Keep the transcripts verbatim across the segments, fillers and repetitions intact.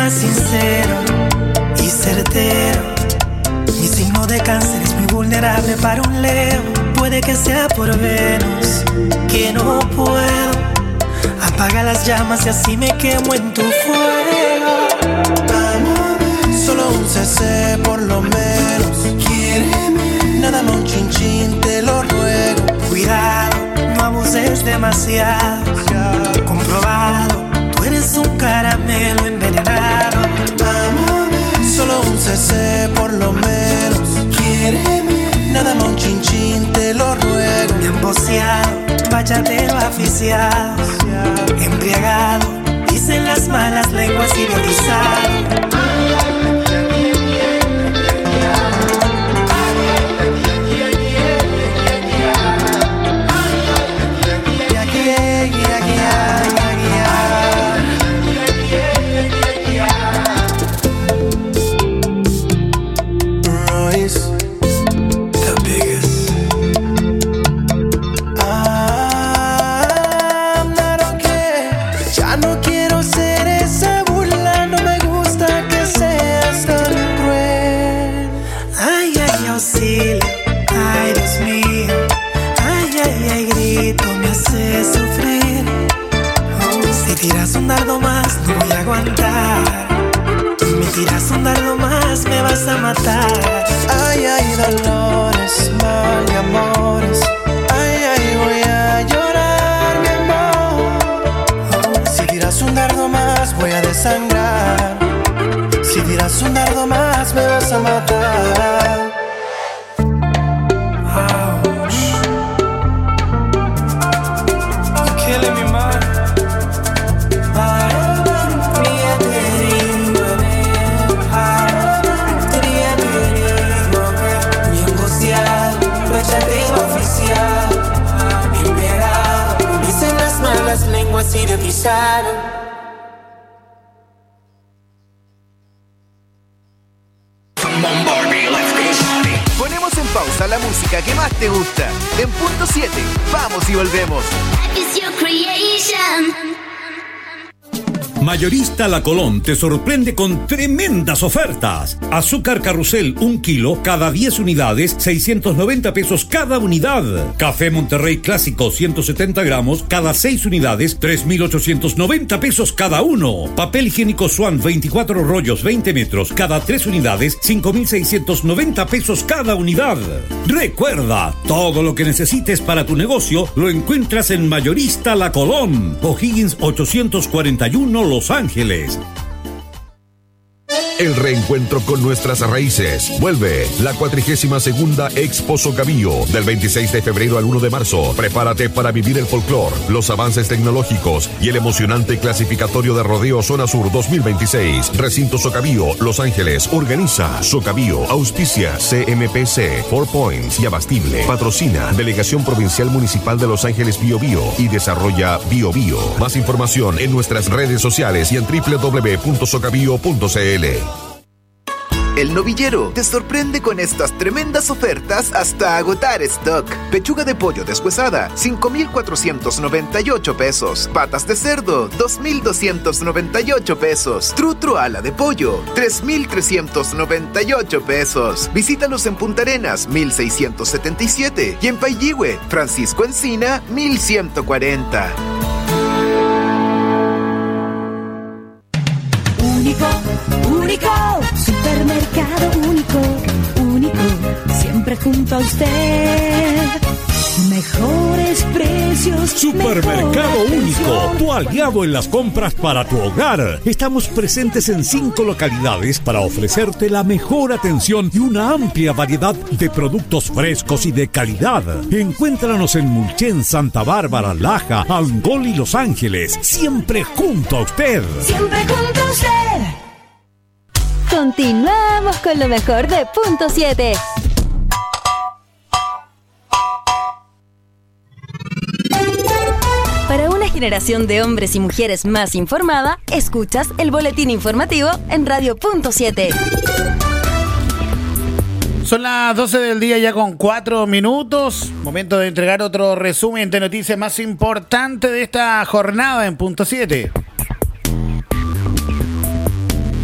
más sincero y certero. Mi signo de cáncer es muy vulnerable para un Leo. Puede que sea por Venus, que no puedo. Apaga las llamas y así me quemo en tu fuego. Solo un C C por lo menos. Quiéreme, nada más un chin chin, te lo ruego. Cuidado, no abuses demasiado. Comprobado, tú eres un caramelo envenenado. Solo un C C por lo menos. Quiéreme, nada más un chin chin, te lo ruego. Me han boceado, bachatero aficiado, embriagado, dicen las malas lenguas idiotizado. Tiras un dardo más, no voy a aguantar. Me tiras un dardo más, me vas a matar. Ay, ay, dolores, mal y amores. Ay, ay, voy a llorar, mi amor. Oh, si tiras un dardo más, voy a desangrar. Si tiras un dardo más, me vas a matar. Ouch. You're killing me, man. Las lenguas idiotizaron. Ponemos en pausa la música que más te gusta. En punto siete, vamos y volvemos. Mayorista La Colón te sorprende con tremendas ofertas. Azúcar Carrusel, un kilo, cada diez unidades, seiscientos noventa pesos cada unidad. Café Monterrey Clásico, ciento setenta gramos, cada seis unidades, tres mil ochocientos noventa pesos cada uno. Papel higiénico Swan, veinticuatro rollos, veinte metros, cada tres unidades, cinco mil seiscientos noventa pesos cada unidad. Recuerda, todo lo que necesites para tu negocio lo encuentras en Mayorista La Colón. O'Higgins ochocientos cuarenta y uno, Los Ángeles. El reencuentro con nuestras raíces. Vuelve la cuatrigésima segunda Expo Socabío del veintiséis de febrero al uno de marzo. Prepárate para vivir el folclor, los avances tecnológicos y el emocionante clasificatorio de rodeo Zona Sur dos mil veintiséis. Recinto Socabío, Los Ángeles. Organiza Socabío. Auspicia C M P C, Four Points y Abastible. Patrocina Delegación Provincial Municipal de Los Ángeles Bio Bio y desarrolla Bio Bio. Más información en nuestras redes sociales y en doble u doble u doble u punto socabío punto c l. El Novillero te sorprende con estas tremendas ofertas hasta agotar stock. Pechuga de pollo deshuesada, cinco mil cuatrocientos noventa y ocho pesos. Patas de cerdo, dos mil doscientos noventa y ocho pesos. Trutro ala de pollo, tres mil trescientos noventa y ocho pesos. Visítanos en Punta Arenas, mil seiscientos setenta y siete. Y en Pailligüe, Francisco Encina, mil ciento cuarenta. Único, único, supermercado único, único, siempre junto a usted. Mejores precios. Supermercado Único, tu aliado en las compras para tu hogar. Estamos presentes en cinco localidades para ofrecerte la mejor atención y una amplia variedad de productos frescos y de calidad. Encuéntranos en Mulchen, Santa Bárbara, Laja, Angol y Los Ángeles. Siempre junto a usted. Siempre junto a usted. Continuamos con lo mejor de punto siete. Para una generación de hombres y mujeres más informada, escuchas el boletín informativo en Radio Punto siete. Son las doce del día ya con cuatro minutos. Momento de entregar otro resumen de noticias más importante de esta jornada en Punto siete.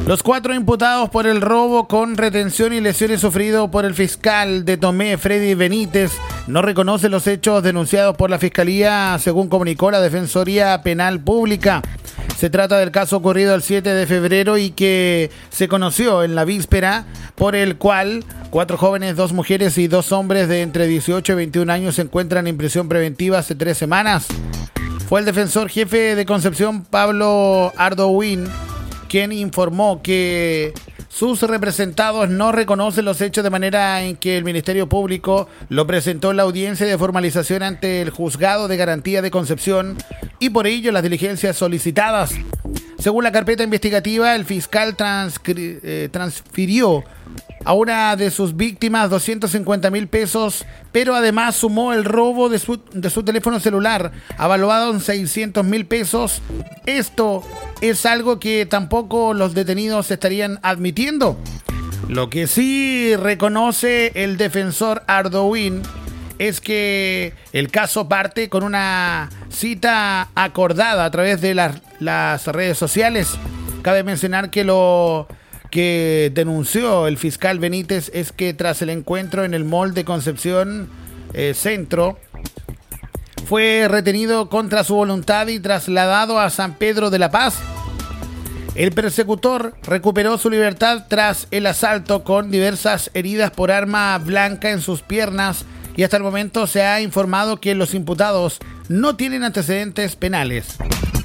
Los cuatro imputados por el robo con retención y lesiones sufrido por el fiscal de Tomé, Freddy Benítez, no reconoce los hechos denunciados por la Fiscalía, según comunicó la Defensoría Penal Pública. Se trata del caso ocurrido el siete de febrero y que se conoció en la víspera, por el cual cuatro jóvenes, dos mujeres y dos hombres de entre dieciocho y veintiún años se encuentran en prisión preventiva hace tres semanas. Fue el defensor jefe de Concepción, Pablo Ardouin, quien informó que sus representados no reconocen los hechos de manera en que el Ministerio Público lo presentó en la audiencia de formalización ante el Juzgado de Garantía de Concepción y por ello las diligencias solicitadas. Según la carpeta investigativa, el fiscal transcri- eh, transfirió a una de sus víctimas doscientos cincuenta mil pesos, pero además sumó el robo de su, de su teléfono celular, avaluado en seiscientos mil pesos. Esto es algo que tampoco los detenidos estarían admitiendo. Lo que sí reconoce el defensor Ardouin es que el caso parte con una cita acordada a través de las, las redes sociales. Cabe mencionar que lo que denunció el fiscal Benítez es que tras el encuentro en el mall de Concepción eh, Centro, fue retenido contra su voluntad y trasladado a San Pedro de la Paz. El persecutor recuperó su libertad tras el asalto con diversas heridas por arma blanca en sus piernas y hasta el momento se ha informado que los imputados no tienen antecedentes penales.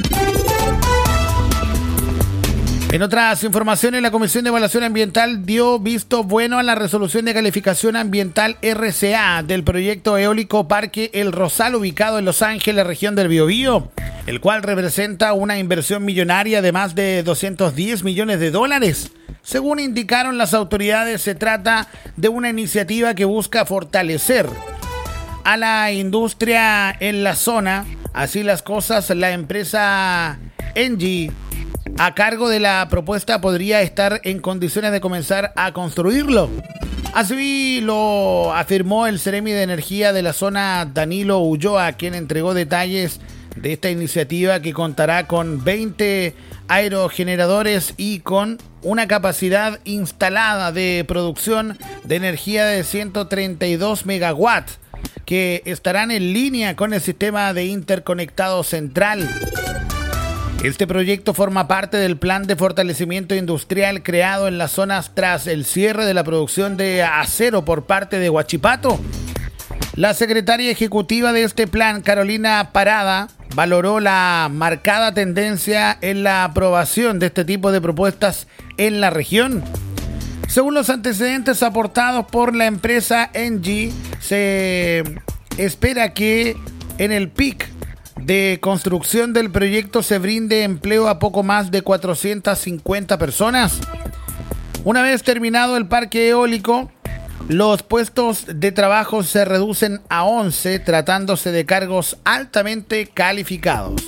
En otras informaciones, la Comisión de Evaluación Ambiental dio visto bueno a la resolución de calificación ambiental R C A del proyecto eólico Parque El Rosal, ubicado en Los Ángeles, región del Biobío, el cual representa una inversión millonaria de más de doscientos diez millones de dólares. Según indicaron las autoridades, se trata de una iniciativa que busca fortalecer a la industria en la zona. Así las cosas, la empresa Engie, a cargo de la propuesta, podría estar en condiciones de comenzar a construirlo. Así lo afirmó el Seremi de Energía de la zona, Danilo Ulloa, quien entregó detalles de esta iniciativa que contará con veinte aerogeneradores y con una capacidad instalada de producción de energía de ciento treinta y dos megawatts, que estarán en línea con el sistema de interconectado central. Este proyecto forma parte del plan de fortalecimiento industrial creado en las zonas tras el cierre de la producción de acero por parte de Huachipato. La secretaria ejecutiva de este plan, Carolina Parada, valoró la marcada tendencia en la aprobación de este tipo de propuestas en la región. Según los antecedentes aportados por la empresa Engie, se espera que en el pic de construcción del proyecto se brinde empleo a poco más de cuatrocientas cincuenta personas. Una vez terminado el parque eólico, los puestos de trabajo se reducen a once, tratándose de cargos altamente calificados.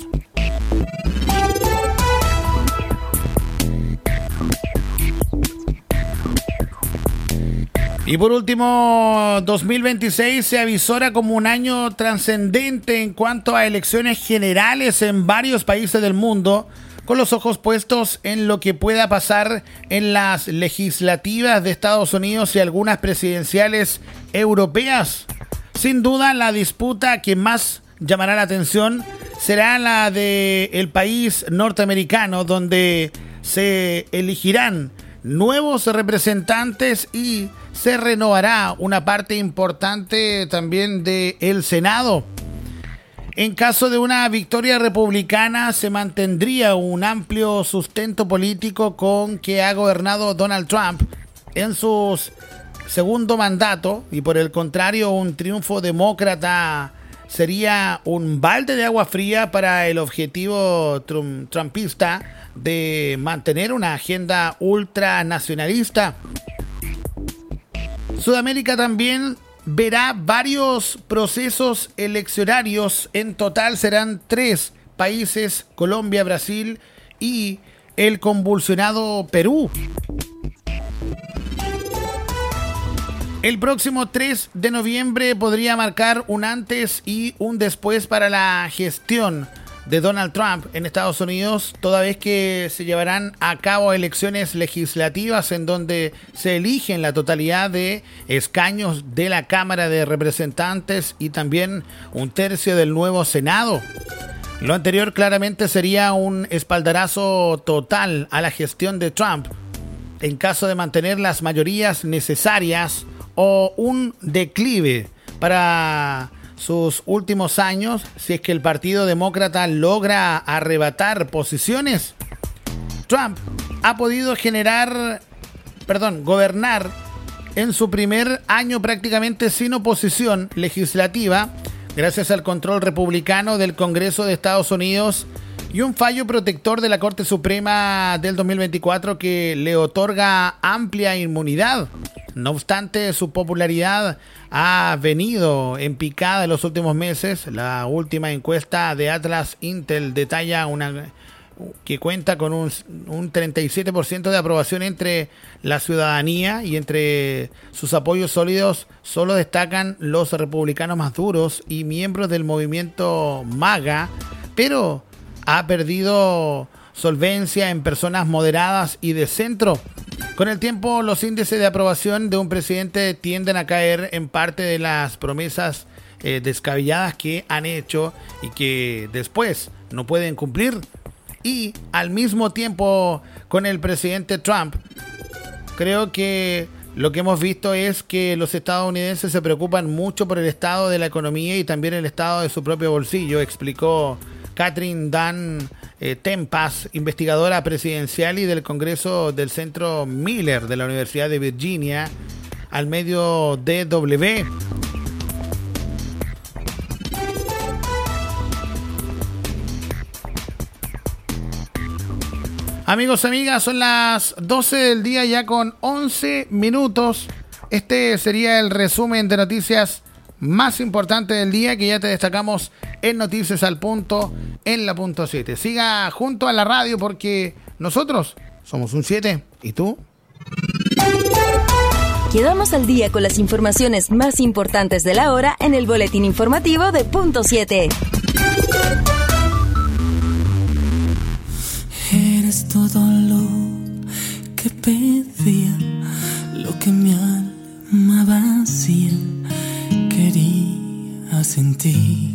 Y por último, dos mil veintiséis se avisora como un año trascendente en cuanto a elecciones generales en varios países del mundo, con los ojos puestos en lo que pueda pasar en las legislativas de Estados Unidos y algunas presidenciales europeas. Sin duda, la disputa que más llamará la atención será la del país norteamericano, donde se elegirán nuevos representantes y se renovará una parte importante también del Senado. En caso de una victoria republicana, se mantendría un amplio sustento político con que ha gobernado Donald Trump en su segundo mandato, y por el contrario, un triunfo demócrata sería un balde de agua fría para el objetivo trump- trumpista de mantener una agenda ultranacionalista. Sudamérica también verá varios procesos eleccionarios. En total serán tres países: Colombia, Brasil y el convulsionado Perú. El próximo tres de noviembre podría marcar un antes y un después para la gestión de Donald Trump en Estados Unidos, toda vez que se llevarán a cabo elecciones legislativas en donde se eligen la totalidad de escaños de la Cámara de Representantes y también un tercio del nuevo Senado. Lo anterior claramente sería un espaldarazo total a la gestión de Trump en caso de mantener las mayorías necesarias o un declive para sus últimos años si es que el Partido Demócrata logra arrebatar posiciones. Trump ha podido generar, perdón, gobernar en su primer año prácticamente sin oposición legislativa gracias al control republicano del Congreso de Estados Unidos y un fallo protector de la Corte Suprema del dos mil veinticuatro que le otorga amplia inmunidad. No obstante, su popularidad ha venido en picada en los últimos meses. La última encuesta de Atlas Intel detalla una que cuenta con un, un treinta y siete por ciento de aprobación entre la ciudadanía y entre sus apoyos sólidos solo destacan los republicanos más duros y miembros del movimiento MAGA, pero ha perdido solvencia en personas moderadas y de centro. Con el tiempo, los índices de aprobación de un presidente tienden a caer en parte de las promesas eh, descabelladas que han hecho y que después no pueden cumplir. Y al mismo tiempo, con el presidente Trump, creo que lo que hemos visto es que los estadounidenses se preocupan mucho por el estado de la economía y también el estado de su propio bolsillo, explicó Catherine Dan eh, Tempas, investigadora presidencial y del Congreso del Centro Miller de la Universidad de Virginia, al medio D W. Amigos, amigas, son las doce del día ya con once minutos. Este sería el resumen de noticias más importante del día que ya te destacamos en Noticias al Punto en la punto siete. Siga junto a la radio porque nosotros somos un siete. ¿Y tú? Quedamos al día con las informaciones más importantes de la hora en el boletín informativo de punto siete. Eres todo lo que pedía, lo que mi alma vacía quería sentir.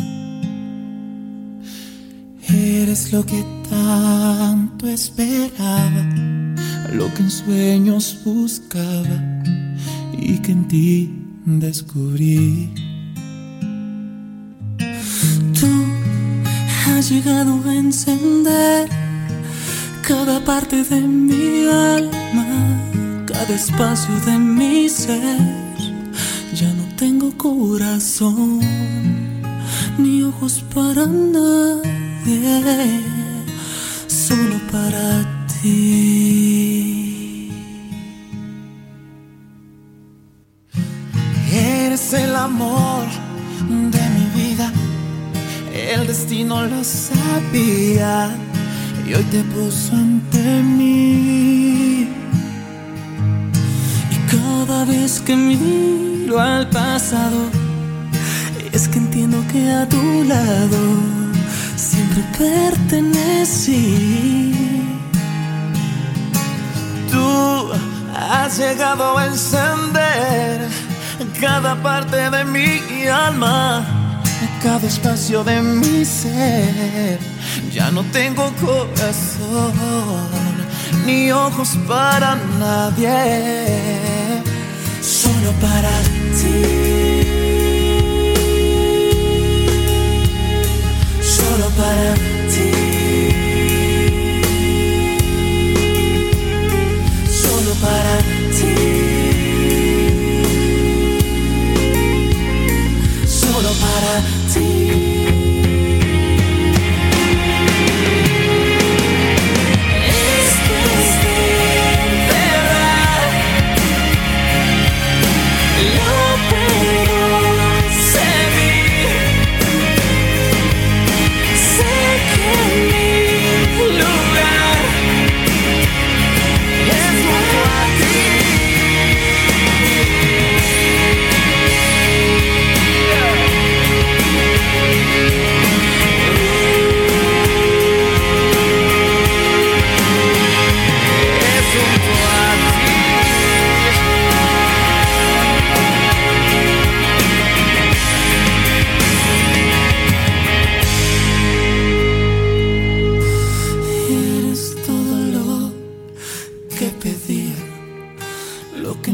Eres lo que tanto esperaba, lo que en sueños buscaba y que en ti descubrí. Tú has llegado a encender cada parte de mi alma, cada espacio de mi ser. Ya no tengo corazón ni ojos para nadie, solo para ti. Eres el amor de mi vida, el destino lo sabía y hoy te puso ante mí. Y cada vez que miro al pasado, es que entiendo que a tu lado siempre pertenecí. Tú has llegado a encender cada parte de mi alma, cada espacio de mi ser. Ya no tengo corazón ni ojos para nadie, solo para ti, solo para ti, solo para ti, solo para ti. Sé que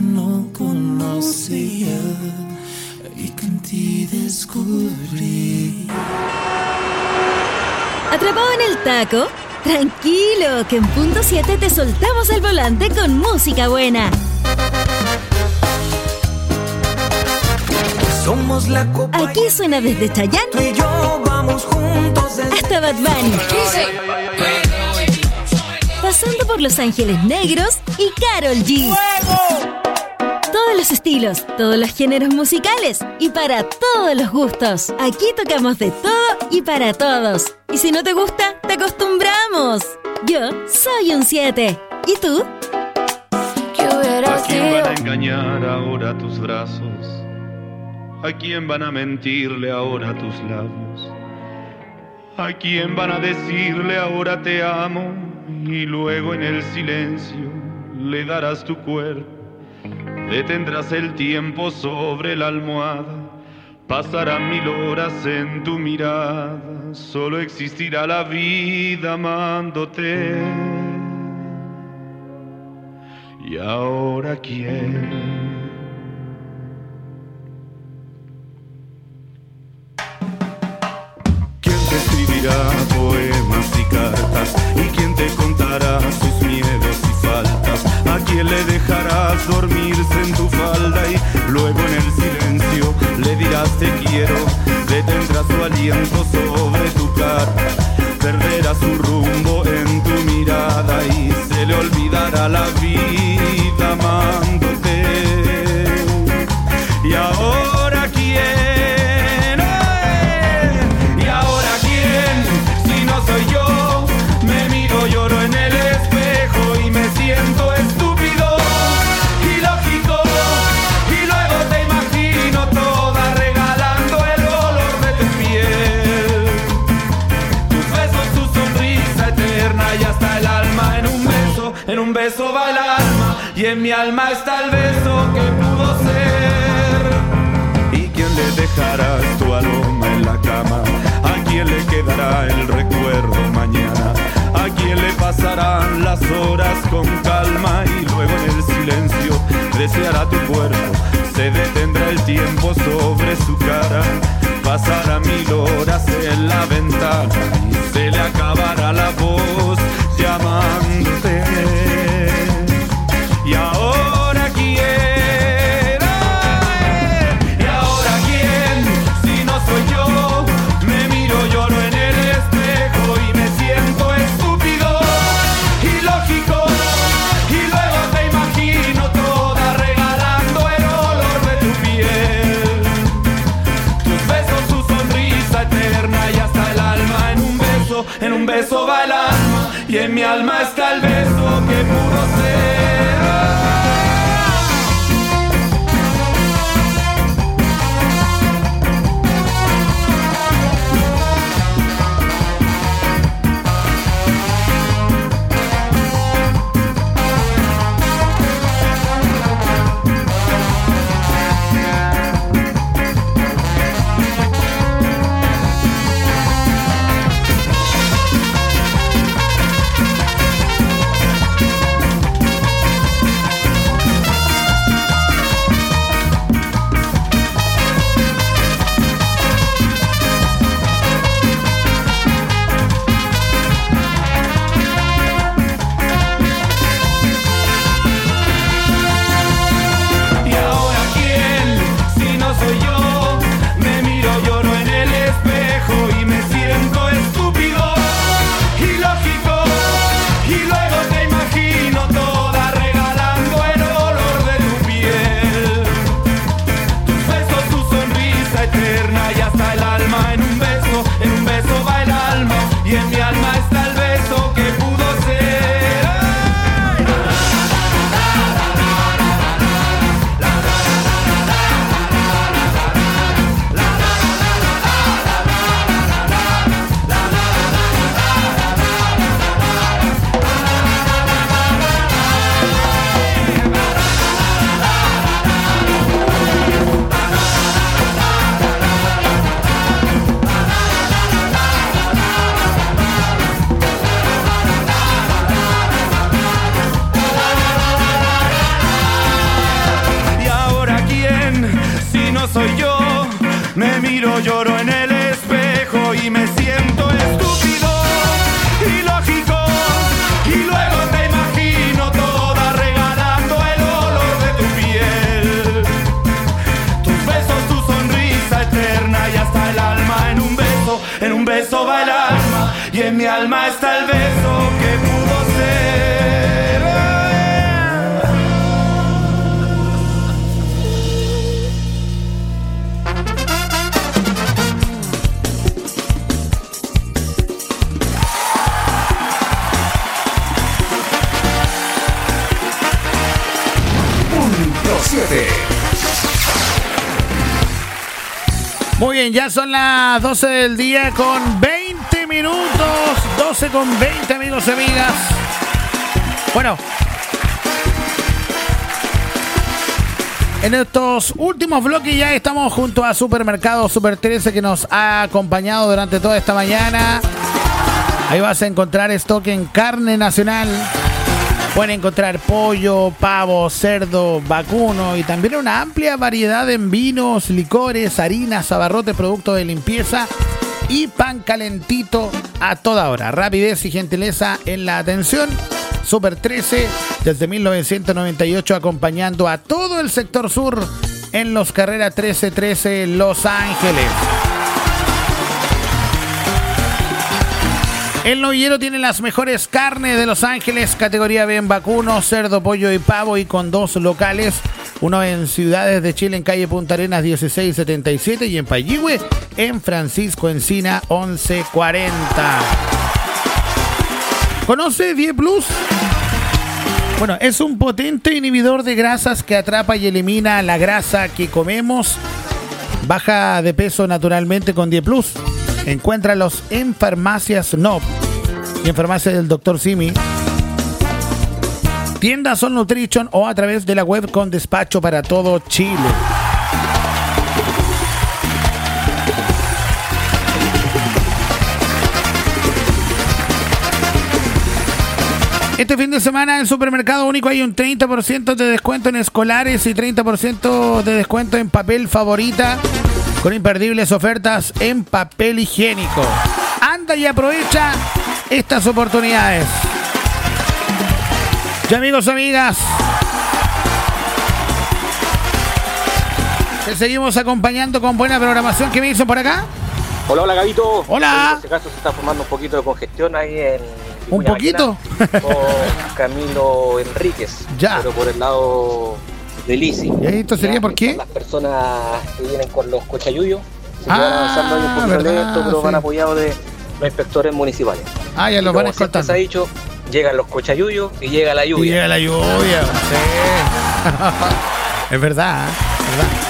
no conocía y que en ti descubrí. ¿Atrapado en el taco? Tranquilo, que en punto siete te soltamos el volante con música buena. Somos la copa. Aquí suena desde Chayanne Tú y yo vamos juntos desde... hasta Bad Bunny, pasando por Los Ángeles Negros y Karol G. Todos los estilos, todos los géneros musicales y para todos los gustos. Aquí tocamos de todo y para todos. Y si no te gusta, te acostumbramos. Yo soy un siete. ¿Y tú? ¿A quién van a engañar ahora tus brazos? ¿A quién van a mentirle ahora tus labios? ¿A quién van a decirle ahora te amo? Y luego en el silencio le darás tu cuerpo. Detendrás el tiempo sobre la almohada. Pasarán mil horas en tu mirada. Solo existirá la vida amándote. ¿Y ahora quién? Escribirá poemas y cartas. ¿Y quién te contará sus miedos y faltas? ¿A quién le dejarás dormirse en tu falda? Y luego en el silencio le dirás te quiero. Detendrás su aliento sobre tu cara. Perderá su rumbo en tu mirada. Y se le olvidará la vida amándote. ¿Y ahora quién? Soy yo, me miro, lloro en el espejo y me siento estúpido, ilógico, y luego te imagino toda regalando el olor de tu piel, tus besos, tu sonrisa eterna y hasta el alma en un beso, en un beso va el alma y en mi alma está el beso que pudo ser. ¿Y quién le dejarás tu aroma en la cama? ¿A quién le quedará el recuerdo mañana? ¿A quién le pasarán las horas con calma? Y luego en el silencio deseará tu cuerpo. Se detendrá el tiempo sobre su cara. Pasará mil horas en la ventana y se le acabará la voz llamándote. ¿Y ahora quién? ¿Y ahora quién? Si no soy yo. Lloro en el espejo y me siento estúpido, ilógico, y luego te imagino toda regalando el olor de tu piel, tus besos, tu sonrisa eterna y hasta el alma en un beso, en un beso va el alma y en mi alma está el beso que pudo ser. miro, lloro en el espejo y me siento estúpido, ilógico, y luego te imagino toda regalando el olor de tu piel, tus besos, tu sonrisa eterna y hasta el alma en un beso, en un beso va el alma y en mi alma está el beso que pudo ser. Muy bien, ya son las doce del día con veinte minutos. doce con veinte, amigos y amigas. Bueno, en estos últimos bloques ya estamos junto a Supermercado Super trece, que nos ha acompañado durante toda esta mañana. Ahí vas a encontrar stock en carne nacional. Pueden encontrar pollo, pavo, cerdo, vacuno y también una amplia variedad en vinos, licores, harinas, abarrotes, productos de limpieza y pan calentito a toda hora. Rapidez y gentileza en la atención. Super trece desde mil novecientos noventa y ocho acompañando a todo el sector sur en Los Carreras trece trece Los Ángeles. El novillero tiene las mejores carnes de Los Ángeles, categoría B en vacuno, cerdo, pollo y pavo, y con dos locales, uno en Ciudades de Chile, en calle Punta Arenas dieciséis setenta y siete, y en Payihue, en Francisco Encina once cuarenta. ¿Conoce diez plus? Bueno, es un potente inhibidor de grasas que atrapa y elimina la grasa que comemos. Baja de peso naturalmente con diez plus. Encuéntralos en farmacias N O P y en farmacias del doctor Simi, tiendas All Nutrition o a través de la web con despacho para todo Chile. Este fin de semana en Supermercado Único hay un treinta por ciento de descuento en escolares y treinta por ciento de descuento en papel favorita, con imperdibles ofertas en papel higiénico. Anda y aprovecha estas oportunidades. Ya, amigos, amigas, te seguimos acompañando con buena programación. ¿Qué me dicen por acá? Hola, hola, Gabito. Hola. En este caso se está formando un poquito de congestión ahí en... ¿Un poquito? Con Camilo Enríquez. Ya. Pero por el lado de Lisi. ¿Y esto sería por qué? Las personas que vienen con los cochayuyos se Ah, van avanzando ahí un poquito verdad, lento, pero sí. van apoyados de los inspectores municipales. Ah, ya Y los van como siempre escoltando. se ha dicho, llegan los cochayuyos y llega la Y lluvia. llega la lluvia, sí. Es verdad, ¿eh?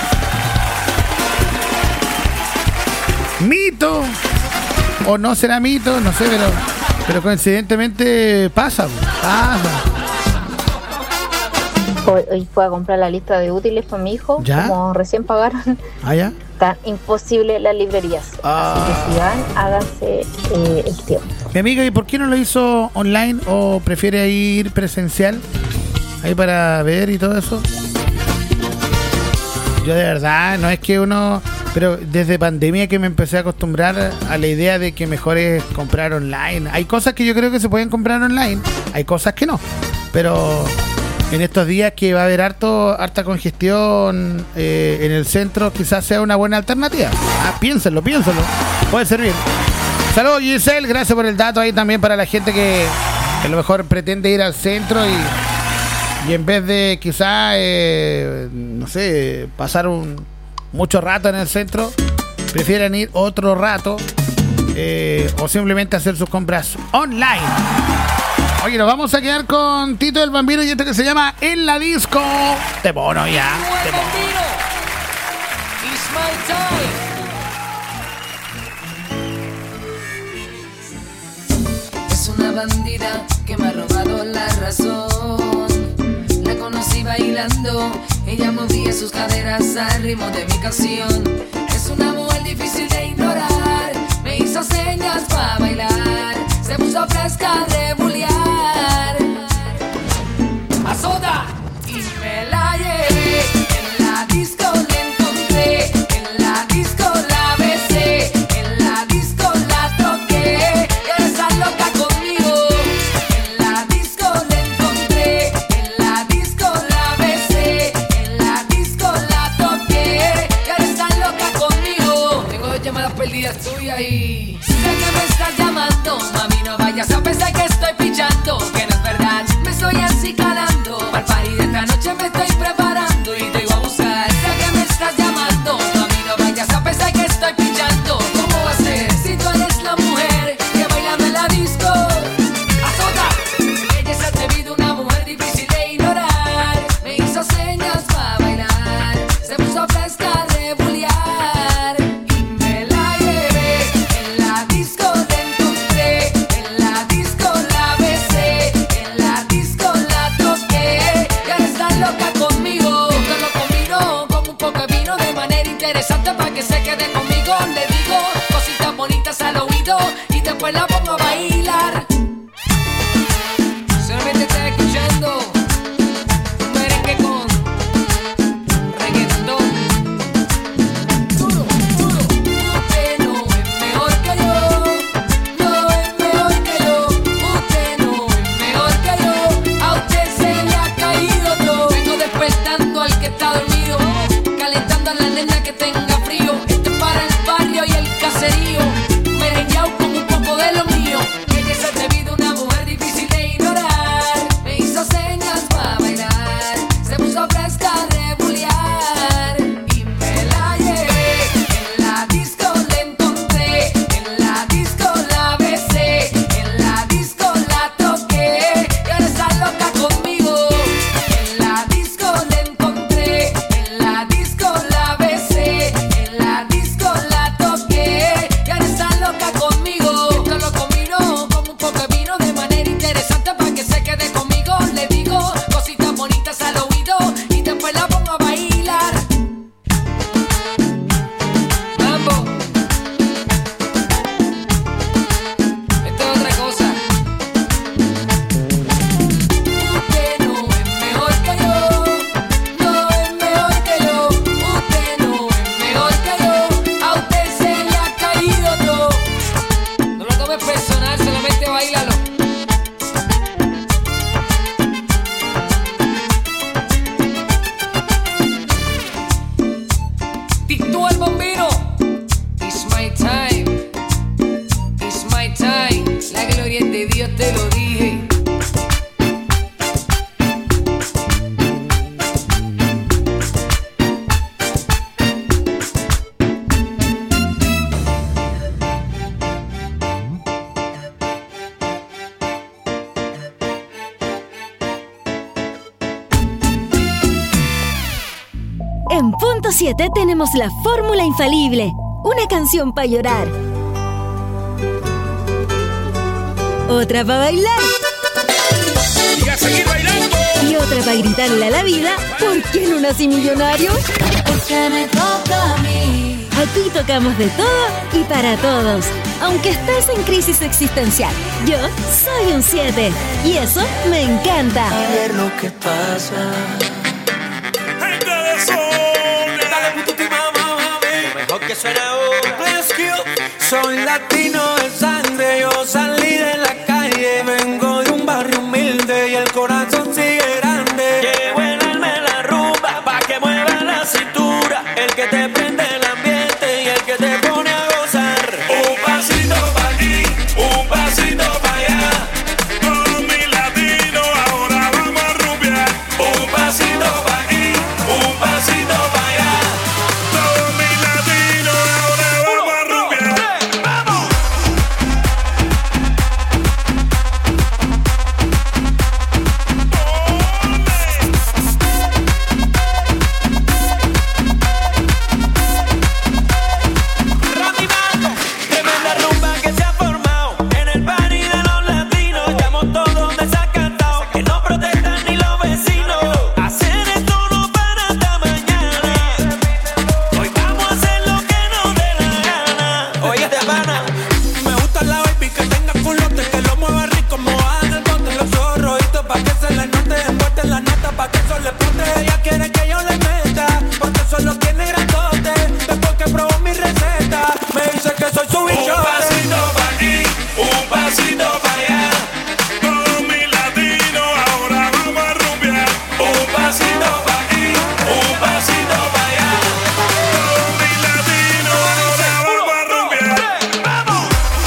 verdad. Mito. O no será mito, no sé, pero, pero coincidentemente pasa, pasa. Hoy, hoy fue a comprar la lista de útiles para mi hijo. ¿Ya? Como recién pagaron, ¿Ah, ya? está imposible las librerías. Ah. Así que si van, háganse eh, el tiempo. Mi amiga, ¿y por qué no lo hizo online o prefiere ir presencial? Ahí para ver y todo eso. Yo de verdad, no es que uno... Pero desde pandemia que me empecé a acostumbrar a la idea de que mejor es comprar online. Hay cosas que yo creo que se pueden comprar online, hay cosas que no. Pero en estos días que va a haber harto, harta congestión eh, en el centro, quizás sea una buena alternativa. Ah, piénsenlo, piénsenlo. Puede servir. Saludos, Giselle, gracias por el dato ahí también para la gente que, que a lo mejor pretende ir al centro y, y en vez de quizás, eh, no sé, pasar un... mucho rato en el centro, prefieren ir otro rato eh, o simplemente hacer sus compras online. Oye, nos vamos a quedar con Tito el Bambino y esto que se llama En la Disco. Te mono ya. Te mono. Es una bandida que me ha robado la razón. La conocí bailando, ella movía sus caderas al ritmo de mi canción. Es una mujer difícil de ignorar, me hizo señas para bailar, se puso fresca de bullear. Azota y me la llevé, en la disco la encontré, en la disco la ve. despertando al que está dormido, calentando a la nena que tenga frío. Esto es para el barrio y el caserío, merengueado con un poco de lo mío. Ella es atrevida, una mujer difícil de ignorar. Me hizo señas para bailar, se puso fresca a rebulear y me la llevé. En la disco la encontré, en la disco la besé, en la disco la toqué y ahora está loca conmigo. En la disco la encontré, en la disco la besé, en la disco la toqué y ahora está loca conmigo. Esto lo combino con un poco de vino de manera interesante para que se quede conmigo. Le digo cositas bonitas al oído y después la pongo a bailar. Mambo. Esto es otra cosa. Usted no es mejor que yo, no es mejor que yo. Usted no es mejor que yo, a usted se le ha caído todo. No lo tomes personal, solamente bailalo. Tito el bombino. It's my time. It's my time. La gloria es de Dios, te lo dije. En punto siete tenemos la fórmula infalible. Una canción para llorar. Otra para bailar. Y a seguir bailando. Y otra para gritarle a la vida, ¿por qué no nací millonario? Porque me toca a mí. Aquí tocamos de todo y para todos. Aunque estés en crisis existencial, yo soy un siete. Y eso me encanta. A ver lo que pasa. Gente de zona. Dale puto mamá, mami. Lo mejor que suena ahora. Soy latino de sangre, yo salí de la calle, vengo de un barrio humilde y el corazón sigue grande. Llevo el alma en la rumba pa' que mueva la cintura, el que te prende el ambiente y el que te pone a gozar. Un pasito pa' aquí, un pasito pa' allá. Todos mis latinos ahora vamos a rumbear. Un pasito pa' aquí, un pasito pa' allá. Todos mis latinos ahora vamos a rumbear. Tremenda rumba que se ha formado en el party de los latinos. Llamo todos desacatados que no protestan ni los vecinos. Hacer esto no para hasta mañana. Hoy vamos a hacer lo que nos dé la gana. Oye, te pana, me gusta la baby que tenga culote, que lo mueva rico, mojada en el bote. Los ojos rojitos pa' que se le note, envuelta en la nota pa' que eso le explote. Ella quiere que yo le meta, porque eso lo tiene grandote. Después que probó mi receta, me dice que soy su bicho. Un pasito pa' aquí, un pasito pa' allá. Todos mis latinos ahora vamos a rumbear. Un pasito pa' aquí, un pasito pa' allá. Todos mis latinos ahora vamos a rumbear. ¡Vamos!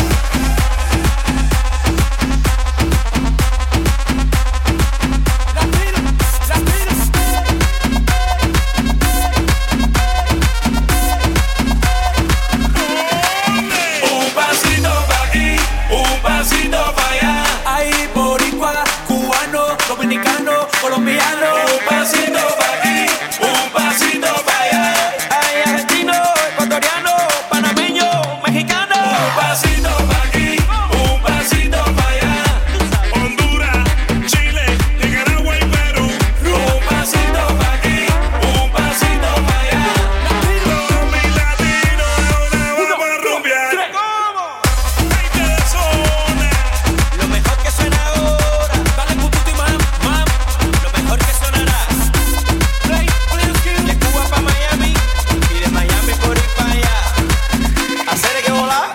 Un pasito pa' aquí, un pasito pa' allá. Ahí boricua, cubano, dominicano, colombiano. Un pasito pa' aquí, un pasito pa' allá. Hay argentino, ecuatoriano, panameño, mexicano. Un pasito pa' aquí, un pasito pa' allá. Honduras, Chile, Nicaragua y Perú. Un pasito pa' aquí, un pasito pa' allá. Todos mis latinos ahora vamos a rumbear. Gente de zona. Lo mejor que suena ahora. Dale pututi mam, mam. Lo mejor que sonará. Play, play, de Cuba pa' Miami y de Miami por ir pa' allá. Hacer que volar.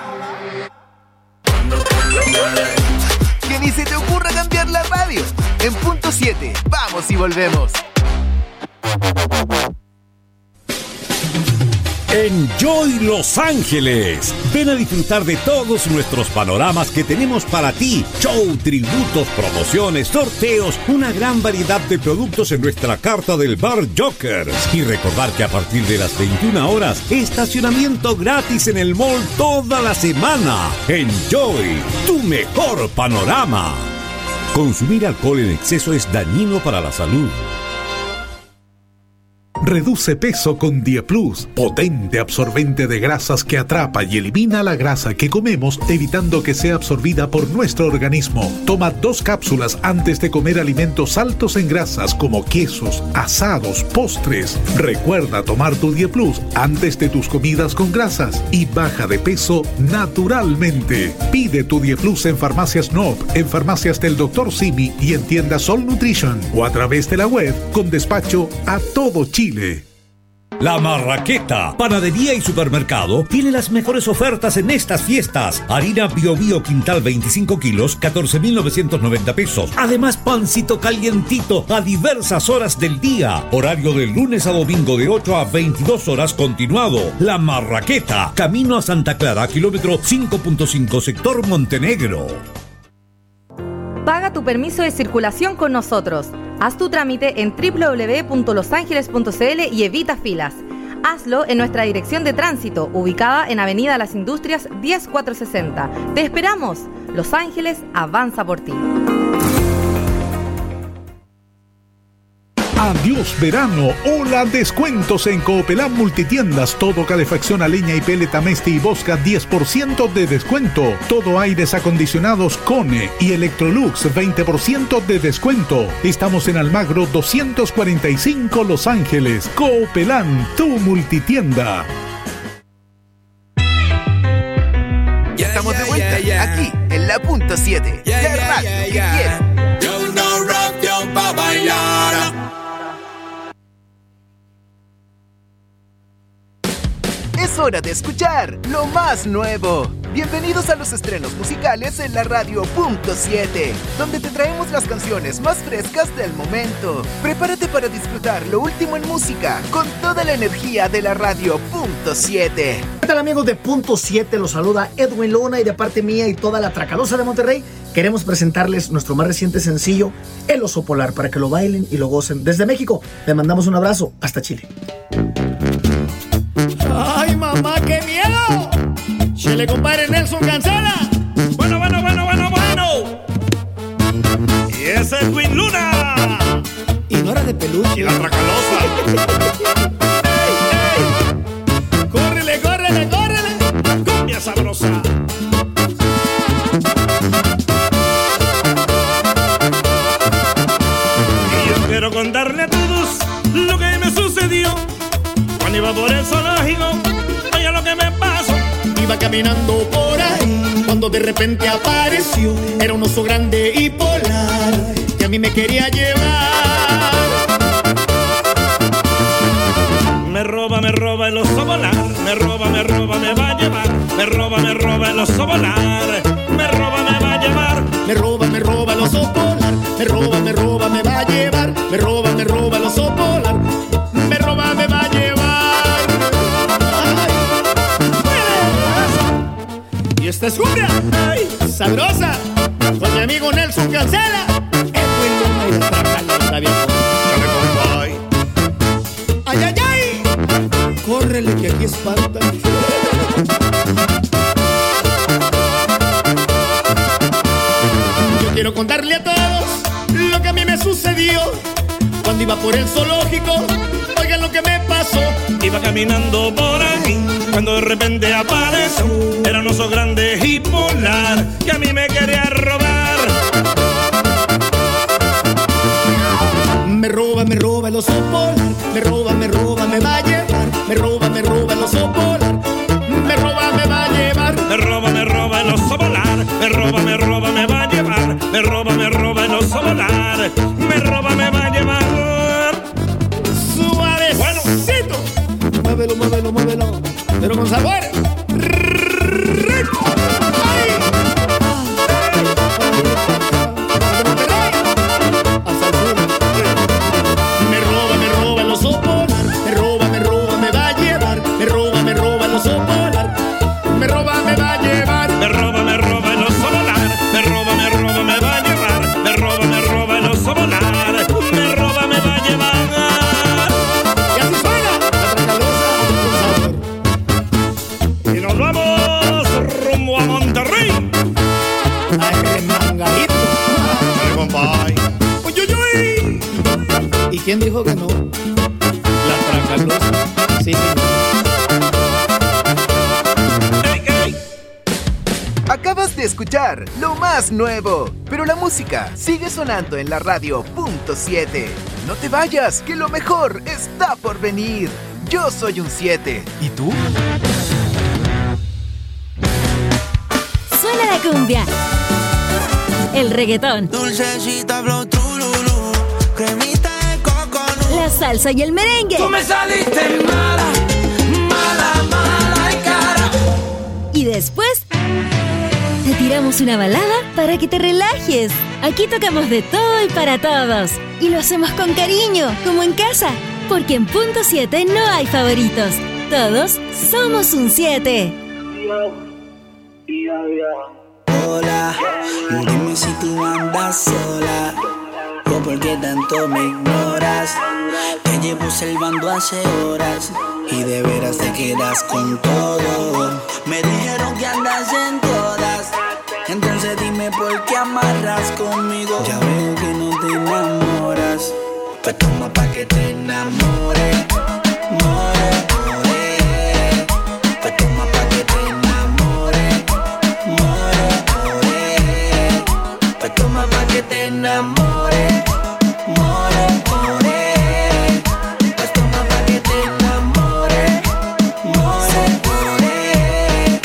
Que ni se te ocurra cambiar la radio. En punto siete, vamos y volvemos. Enjoy Los Ángeles. Ven a disfrutar de todos nuestros panoramas que tenemos para ti. Show, tributos, promociones, sorteos, una gran variedad de productos en nuestra carta del bar Jokers. Y recordar que a partir de las veintiuna horas, estacionamiento gratis en el mall toda la semana. Enjoy, tu mejor panorama. Consumir alcohol en exceso es dañino para la salud. Reduce peso con Dieplus, potente absorbente de grasas que atrapa y elimina la grasa que comemos, evitando que sea absorbida por nuestro organismo. Toma dos cápsulas antes de comer alimentos altos en grasas como quesos, asados, postres. Recuerda tomar tu Dieplus antes de tus comidas con grasas y baja de peso naturalmente. Pide tu Dieplus en Farmacias N O P, en Farmacias del doctor Simi y en tiendas Sol Nutrition o a través de la web con despacho a todo Chile. La Marraqueta, panadería y supermercado, tiene las mejores ofertas en estas fiestas. Harina Bio Bio Quintal veinticinco kilos, catorce mil novecientos noventa pesos. Además, pancito calientito a diversas horas del día. Horario de lunes a domingo de ocho a veintidós horas continuado. La Marraqueta, camino a Santa Clara, kilómetro cinco punto cinco, sector Montenegro. Paga tu permiso de circulación con nosotros. Haz tu trámite en doble u doble u doble u punto los ángeles punto c l y evita filas. Hazlo en nuestra dirección de tránsito, ubicada en Avenida Las Industrias diez mil cuatrocientos sesenta. ¡Te esperamos! Los Ángeles avanza por ti. Adiós verano, hola descuentos en Coopelán Multitiendas, todo calefacción a leña y peleta Mesti y Bosca diez por ciento de descuento, todo aires acondicionados Cone y Electrolux veinte por ciento de descuento. Estamos en Almagro doscientos cuarenta y cinco Los Ángeles. Coopelán, tu multitienda. Ya estamos de vuelta, yeah, yeah. Aquí en la punto siete, yeah, la radio yeah, yeah, que yeah. quiero. Yo no rock yo pa' bailar. Es hora de escuchar lo más nuevo. Bienvenidos a los estrenos musicales en la radio punto siete, donde te traemos las canciones más frescas del momento. Prepárate para disfrutar lo último en música con toda la energía de la radio punto siete. ¿Qué tal, amigos de punto siete? Los saluda Edwin Luna y de parte mía y toda la Tracalosa de Monterrey queremos presentarles nuestro más reciente sencillo, El Oso Polar, para que lo bailen y lo gocen. Desde México, le mandamos un abrazo hasta Chile. ¡Ay, mamá, qué miedo! Se le compadre Nelson Cancela. Bueno, bueno, bueno, bueno, bueno. Y ese es Edwin Luna. Y Nora de Peluche. Y la Tracalosa. ¡Ey, ey! ¡Córrele, córrele, córrele! ¡Cumbia sabrosa! Y yo quiero contarle a todos lo que me sucedió cuando iba por el zoológico. Oye lo que me pasó. Iba caminando por ahí cuando de repente apareció. Era un oso grande y polar que a mí me quería llevar. Me roba, me roba el oso polar. Me roba, me roba, me va a llevar. Me roba, me roba el oso polar. Me roba, me va a llevar. Me roba, me roba el oso polar. Me roba, me roba, me va a llevar. Me roba, me roba el oso polar. Me roba, me va a llevar. Ay. Y esta es cumbia, ay, sabrosa, con mi amigo Nelson Cancela. Edwin Luna y la Tracalosa, viejo. Ay, ay, ay. Córrele que aquí espantan. Yo quiero contarle a todos lo que a mí me sucedió cuando iba por el zoológico. Oigan lo que me pasó. Iba caminando por ahí cuando de repente apareció. Era un oso grande y polar que a mí me quería robar. Me roba, me roba el oso polar. Me roba, me roba, me va a llevar. Me roba, me roba el oso polar. Me roba, me va a llevar. Me roba, me roba el oso polar. Me roba, me roba, me va a llevar. Me roba, me roba el oso polar. Me roba, me va a llevar. Suavecito. Bueno. Muévelo, muévelo, muévelo. Pero con sabor. Rico. Ay. Me roba, me roba el oso todo ganó. La Tracalosa. Sí, señor. Acabas de escuchar lo más nuevo, pero la música sigue sonando en la radio punto siete. No te vayas, que lo mejor está por venir. Yo soy un siete. ¿Y tú? Suena la cumbia, el reggaetón, Dulcecita, flow, trululú, cremita de coconut. la salsa y el merengue. Tú me saliste mala, mala, mala y cara. Y después te tiramos una balada para que te relajes. Aquí tocamos de todo y para todos. Y lo hacemos con cariño, como en casa. Porque en punto siete no hay favoritos. Todos somos un siete. Hola, dime si tú andas sola o por qué tanto me ignoras. Te llevo observando hace horas y de veras te quedas con todo. Me dijeron que andas en todas, entonces dime por qué amarras conmigo. Ya veo que no te enamoras, pues toma pa' que te enamore, more, more. Pues toma pa' que te enamore, more, more. Pues toma pa' que te enamore, more, more. Pues toma pa' que te enamore, more, more.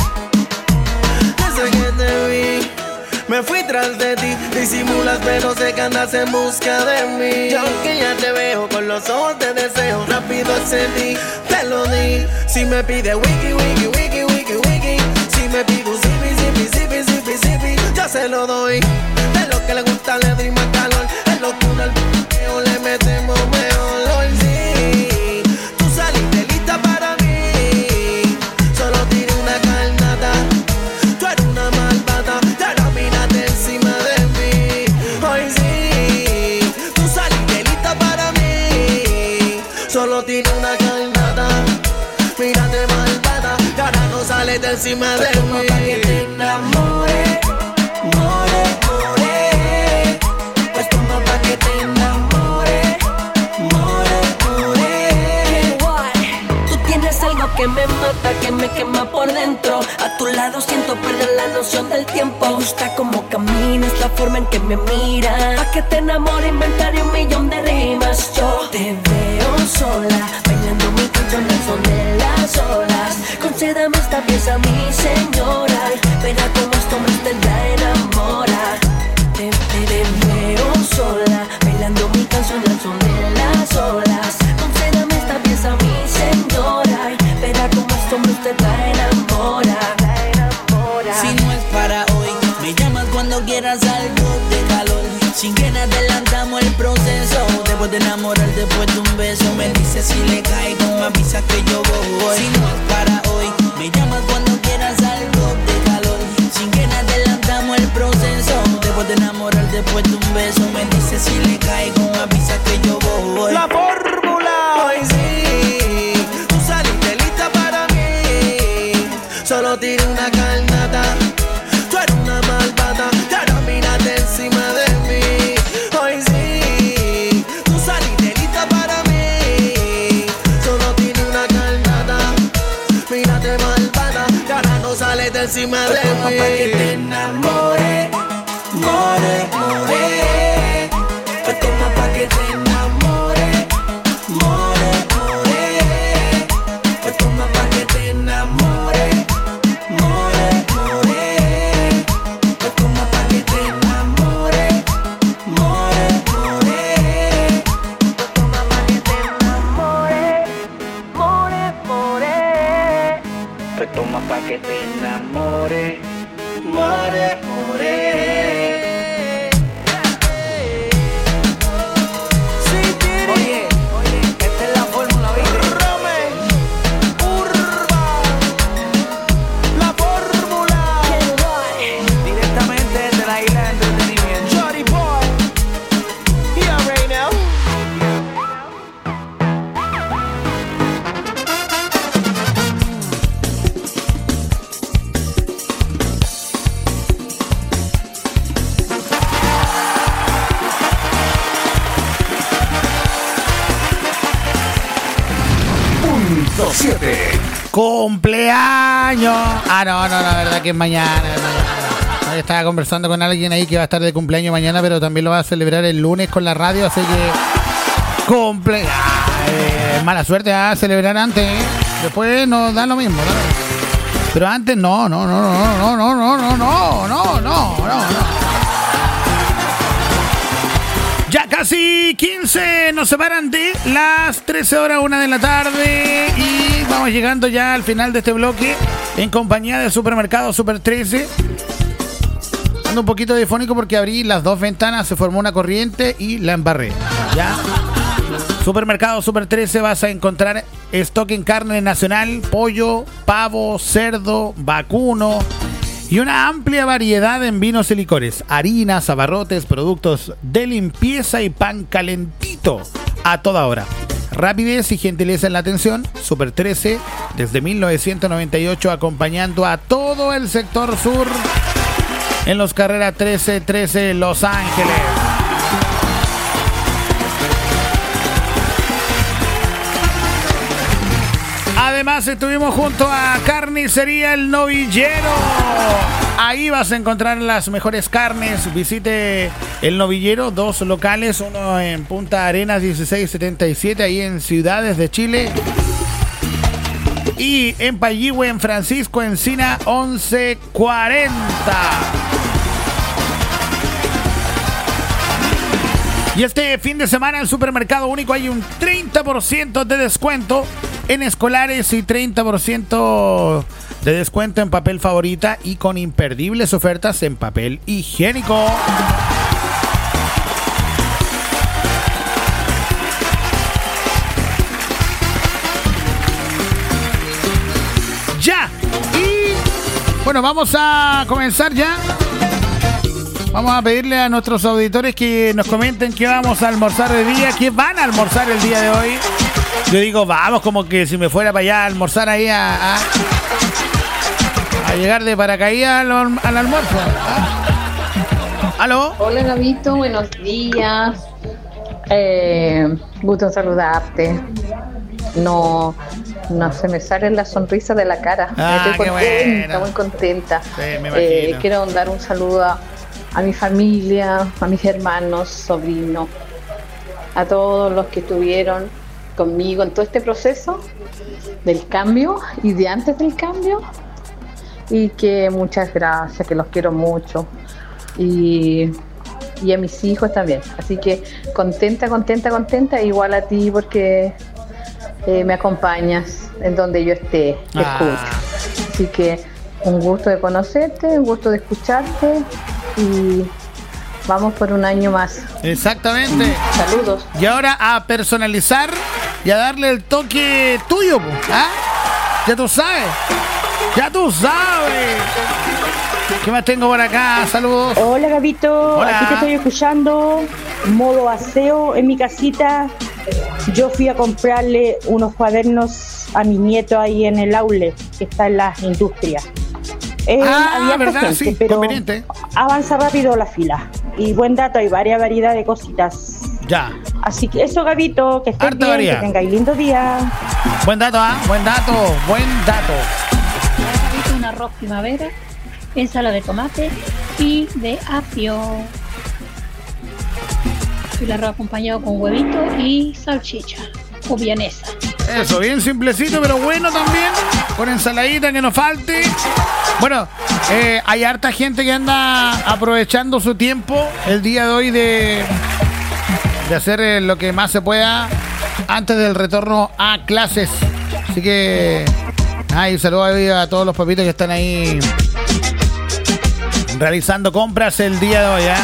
Desde que te vi, me fui tras de ti. Disimulas pero sé que andas en busca de mí. Y aunque ya te veo con los ojos de deseo, rápido accedí, te lo di. Si me pide wiki, wiki, wiki, wiki, wiki. Si me pide un zipi, zipi, zipi, zipi, zipi, yo se lo doy. De lo que le gusta le doy más calor. En lo que uno al video le metemos mejor. Hoy sí, tú saliste lista para mí. Solo tiré una carnada. Tú eres una malvada, y ahora mírate encima de mí. Hoy sí, tú saliste lista para mí. Solo tiré una carnada. Mírate malvada, y ahora no sales de encima de mí. Toma pa' que te enamore, more, more. Pues toma pa' que te enamore, more, more. Tú tienes algo que me mata, que me quema por dentro. A tu lado siento perder la noción del tiempo. Me gusta cómo caminas, la forma en que me miras. Pa' que te enamore, inventaré un millón de rimas. Yo te veo sola, bailando mi canción al son de las olas. Concédame esta pieza, mi señora. Verá cómo este hombre te la enamora. Te, te, te veo sola, bailando mi canción al son de las olas. Concédame esta pieza, mi señora. Verá cómo este hombre te la enamora. Si no es para hoy, me llamas cuando quieras algo de calor. Sin que nos adelantamos el proceso. Después de enamorar, después de un beso, me dices si le caigo, me avisas que yo voy. Si no es para hoy, me llamas cuando quieras algo de calor. Sin que nos adelantamos el proceso. Después de enamorar, después de un beso, me dices si le caigo, me avisas que yo voy. La fórmula, hoy sí, tú saliste lista para mí. Solo tiré una carnada. Tú eres una malvada, y ahora mírate encima de mí. Hoy sí, tú saliste lista para mí. Solo tiré una carnada. Mírate malvada, y ahora no sales de encima de mí. Pa' que te enamore, more, more. Pues toma pa' que te enamore, more, more. Pues toma pa' que te enamore, more, more. Pues toma pa' que te enamore, more, more. Pues toma pa' que te enamore, more, more. Pues toma pa' que te enamore, more, more. Oye, oye, esta es la fórmula, ¿viste? La fórmula. Directamente desde la isla de entretenimiento. Johnny Boy. Yeah, right now. siete. ¡Cumpleaños! Ah, no, no, la verdad que es mañana. Es mañana. Estaba conversando con alguien ahí que va a estar de cumpleaños mañana, pero también lo va a celebrar el lunes con la radio, así que cumple. Eh, mala suerte a ¿eh? celebrar antes. ¿eh? Después nos da lo mismo, ¿no? Pero antes no, no, no, no, no, no, no, no, no, no, no, no, no. Ya casi quince nos separan de las trece horas, una de la tarde, y vamos llegando ya al final de este bloque en compañía de Supermercado Super trece. Ando un poquito difónico porque abrí las dos ventanas, se formó una corriente y la embarré. ¿Ya? Supermercado Super trece, vas a encontrar stock en carne nacional, pollo, pavo, cerdo, vacuno y una amplia variedad en vinos y licores, harinas, abarrotes, productos de limpieza y pan calentito a toda hora. Rapidez y gentileza en la atención. Super trece, desde mil novecientos noventa y ocho, acompañando a todo el sector sur en los carreras trece trece Los Ángeles. Además estuvimos junto a Carnicería El Novillero. Ahí vas a encontrar las mejores carnes. Visite El Novillero, dos locales, uno en Punta Arenas dieciséis setenta y siete, ahí en Ciudades de Chile. Y en Payihue, en Francisco Encina once cuarenta. Y este fin de semana en Supermercado Único hay un treinta por ciento de descuento en escolares y treinta por ciento de descuento en papel favorita y con imperdibles ofertas en papel higiénico. Ya. Y bueno, vamos a comenzar ya. Vamos a pedirle a nuestros auditores que nos comenten qué vamos a almorzar el día, qué van a almorzar el día de hoy. Yo digo, vamos, como que si me fuera para allá a almorzar ahí a, a, a llegar de paracaídas al, al almuerzo. ¿Ah? ¿Aló? Hola, Gabito, buenos días. Eh, gusto en saludarte. No, no se me sale la sonrisa de la cara. Ah, Estoy qué contenta, bueno. muy contenta. Sí, me imagino. Eh, quiero dar un saludo a, a mi familia, a mis hermanos, sobrinos, a todos los que estuvieron conmigo en todo este proceso del cambio y de antes del cambio, y que muchas gracias, que los quiero mucho, y, y a mis hijos también, así que contenta, contenta, contenta, igual a ti porque eh, me acompañas en donde yo esté, te Ah. escucho, así que un gusto de conocerte, un gusto de escucharte y vamos por un año más. Exactamente. Saludos. Y ahora a personalizar y a darle el toque tuyo, po, ¿ah? Ya tú sabes. Ya tú sabes. ¿Qué más tengo por acá? Saludos. Hola, Gabito. Hola. Aquí te estoy escuchando. Modo aseo en mi casita. Yo fui a comprarle unos cuadernos a mi nieto ahí en el aule, que está en las industrias. Eh, Ah, había harta ¿verdad? gente, Sí, pero conveniente. avanza rápido la fila. Y buen dato, hay varias variedad de cositas. Ya. Así que eso, Gabito, que estés Harta bien, variedad. que tengáis lindo día. Buen dato, ¿ah? Buen dato, buen dato. Un arroz primavera, ensalada de tomate y de apio. Y el arroz acompañado con huevito y salchicha o vienesa. Eso, bien simplecito, pero bueno también. Con ensaladita que no falte. Bueno, eh, hay harta gente que anda aprovechando su tiempo el día de hoy de, de hacer eh, lo que más se pueda antes del retorno a clases. Así que, ay, saludos ahí a todos los papitos que están ahí realizando compras el día de hoy, ¿eh?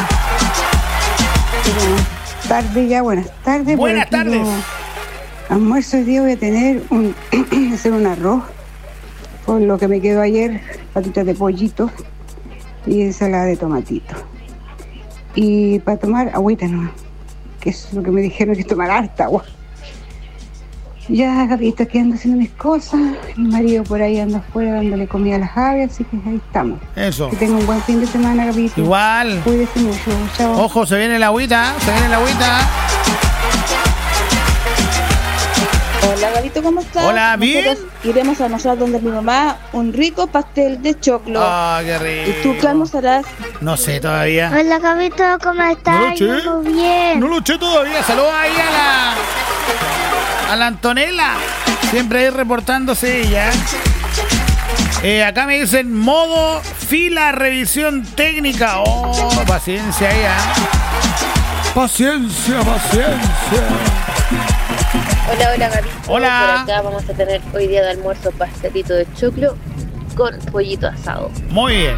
Tarde ya, buenas tardes. Buenas Por aquí tardes. yo almuerzo hoy día voy a tener un, hacer un arroz con lo que me quedó ayer, patitas de pollito y ensalada de tomatito. Y para tomar agüita no, que es lo que me dijeron, que tomar harta agua. Ya, Gabito, aquí ando haciendo mis cosas. Mi marido por ahí anda afuera dándole comida a las aves, así que ahí estamos. Eso. Que tenga un buen fin de semana, Gabito. Igual. Cuídese mucho. Chao. Ojo, se viene la agüita, se viene la agüita. Hola, Gabito, ¿cómo estás? Hola, bien. Nosotros iremos a almorzar donde mi mamá un rico pastel de choclo. Ah, qué rico. ¿Y tú qué almorzarás? No sé todavía. Hola, Gabito, ¿cómo estás? No lo sé. Yo muy bien. No lo sé todavía. Saludos ahí a la... A la Antonella. Siempre ahí reportándose ella. Eh, acá me dicen modo fila revisión técnica. Oh, paciencia ahí, ¿eh? Paciencia, paciencia. Hola, hola, Gabito. Hola. Por acá vamos a tener hoy día de almuerzo pastelito de choclo con pollito asado. Muy bien.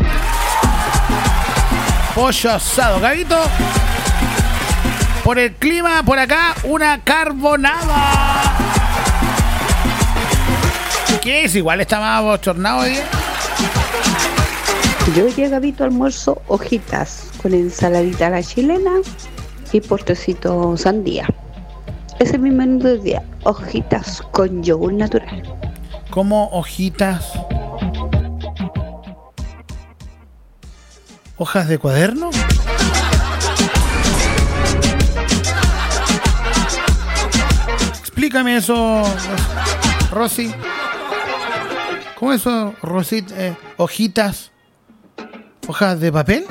Pollo asado. Gabito, por el clima, por acá, una carbonada. ¿Qué es? Igual está más bochornado hoy día. Yo hoy día, Gabito, almuerzo hojitas con ensaladita a la chilena y postrecito sandía. Ese es mi menú del día. Hojitas con yogur natural. ¿Cómo hojitas? ¿Hojas de cuaderno? Explícame eso, Rosy. ¿Cómo eso, Rosita? Eh, ¿Hojitas? ¿Hojas de papel?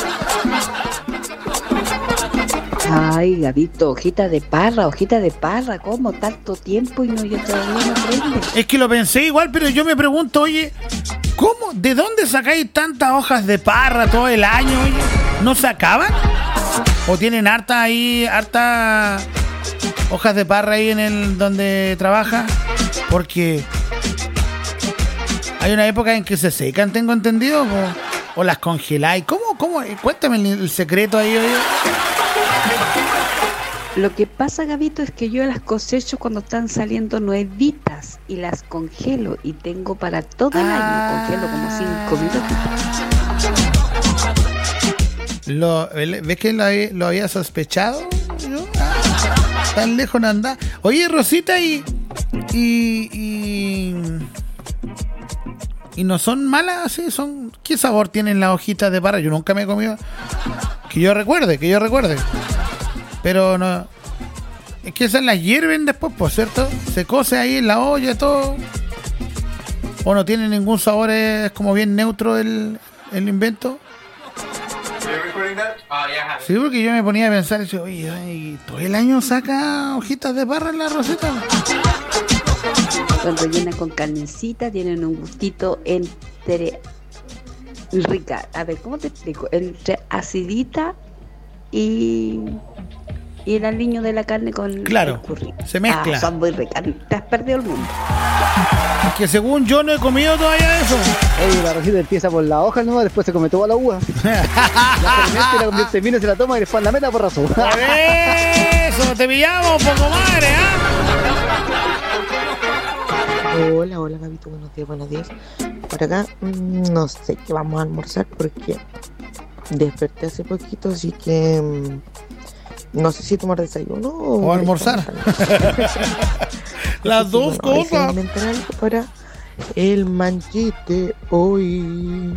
Ay, Gabito, hojita de parra, hojita de parra. ¿Cómo tanto tiempo y no, yo todavía no aprendo? Es que lo pensé igual, pero yo me pregunto, oye, ¿cómo? ¿De dónde sacáis tantas hojas de parra todo el año, oye? ¿No se acaban? ¿O tienen harta ahí, harta hojas de parra ahí en el donde trabaja? Porque hay una época en que se secan, tengo entendido, o, o las congeláis. ¿Cómo? ¿Cómo? Cuéntame el, el secreto ahí, oye. Lo que pasa, Gabito, es que yo las cosecho cuando están saliendo nuevitas y las congelo y tengo para todo el ah. año. Congelo como cinco minutos. Lo, ¿Ves que lo, lo había sospechado? ¿No? Ah, tan lejos no anda. Oye, Rosita, y, y, y... ¿Y no son malas? ¿Sí? Son, ¿qué sabor tienen las hojitas de parra? Yo nunca me he comido. Que yo recuerde, que yo recuerde. Pero no. Es que esas las hierven después, por cierto. Se cose ahí en la olla, todo. O no tiene ningún sabor, es como bien neutro el, el invento. Sí, porque yo me ponía a pensar, y yo, oye, oye, todo el año saca hojitas de parra en la Rosita. Cuando llena con carnecita, tienen un gustito entre rica. A ver, ¿cómo te explico? Entre acidita y, y el aliño de la carne con claro, el curry. Se mezcla. Ah, son muy ricas. Te has perdido el mundo. Es que según yo no he comido todavía eso. Oye, la Rosita empieza por la hoja, ¿no? Después se come toda la uva. La fermenta, la convierte en vino, se la toma y después la meta por razón. Eso, te pillamos, poco madre, ¿ah? ¿eh? Hola, hola, Gabito, buenos días, buenos días. Por acá, no sé qué vamos a almorzar porque desperté hace poquito, así que no sé si tomar desayuno o, o almorzar. Las dos bueno, cosas. Inventar algo para el manchete hoy.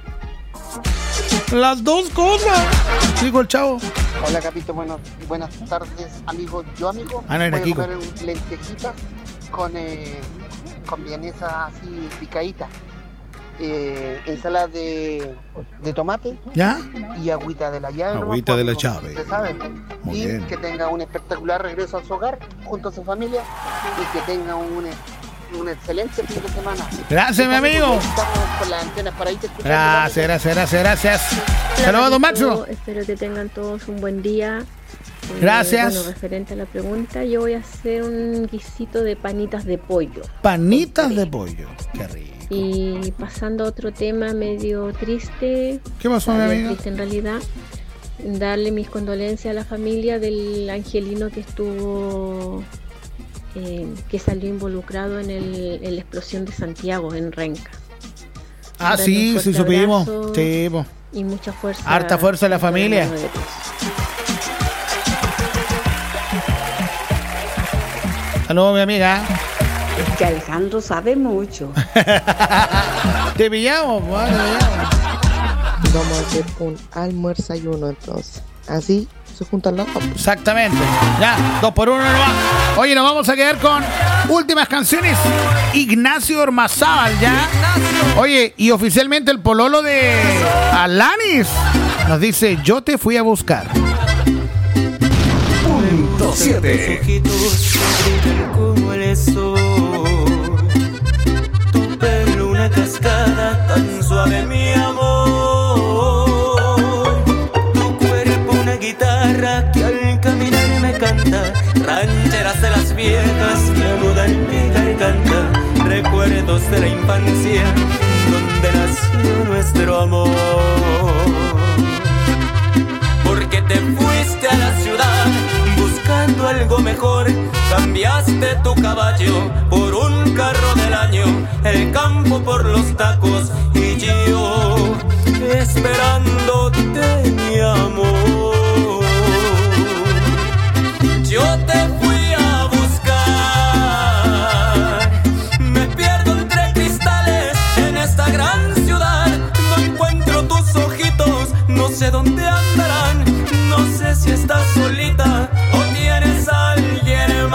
Las dos cosas. Digo el chavo. Hola, Capito, bueno, buenas tardes, amigos. Yo, amigo, ah, no, era voy a Kiko. comer lentejitas con, eh, con vienesa así picadita. Eh, ensalada de, de tomate. ¿Ya? Y agüita de la llave. Agüita ¿no? de la Como llave. se sabe. Muy y bien. que tenga un espectacular regreso a su hogar junto a su familia y que tenga un, un excelente fin de semana. Gracias, mi amigo. Estamos con las antenas para irte escuchando. Gracias, gracias, gracias, gracias. Saludos, don Máximo. Espero que tengan todos un buen día. Gracias. Eh, bueno, referente a la pregunta, yo voy a hacer un guisito de panitas de pollo. Panitas de pollo, qué rico. Y pasando a otro tema medio triste. ¿Qué pasó, mi amiga? Triste en realidad. Darle mis condolencias a la familia del angelino que estuvo, eh, que salió involucrado en, el, en la explosión de Santiago, en Renca. Ah, Darle sí, sí supimos. Sí, po. Y mucha fuerza. Harta fuerza a la familia. Saludos, mi amiga. Es que Alejandro sabe mucho. Te pillamos, vale, Vamos a hacer un almuerzayuno entonces. Así se juntan las papas. Exactamente. Ya, dos por uno nomás. Oye, nos vamos a quedar con Últimas canciones, Ignacio Ormazábal, ¿ya? Oye, y oficialmente el pololo de Alanis nos dice, yo te fui a buscar. Punto siete. Como el sol, tu pelo una cascada tan suave, mi amor, tu cuerpo una guitarra que al caminar me canta, rancheras de las viejas que anudan mi garganta, recuerdos de la infancia donde nació nuestro amor. Porque te fuiste a la ciudad buscando algo mejor, cambiaste tu caballo por un carro del año, el campo por los tacos y yo esperándote, mi amor. Yo te fui a buscar, me pierdo entre cristales en esta gran ciudad, no encuentro tus ojitos, no sé dónde andarán, no sé si estás solita o tienes a alguien